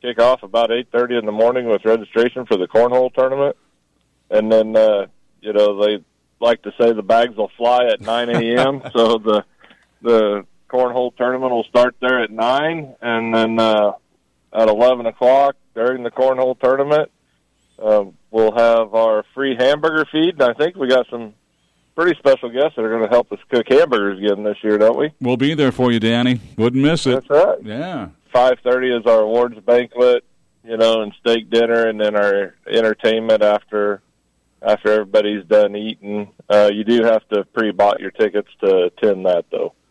kick off about 8:30 in the morning with registration for the cornhole tournament. And then, they like to say the bags will fly at 9 a.m., so the cornhole tournament will start there at 9, and then at 11 o'clock during the cornhole tournament, we'll have our free hamburger feed, and I think we got some pretty special guests that are going to help us cook hamburgers again this year, don't we? We'll be there for you, Danny. Wouldn't miss it. That's right. Yeah. 5:30 is our awards banquet, and steak dinner, and then our entertainment after everybody's done eating. You do have to pre-bought your tickets to attend that, though.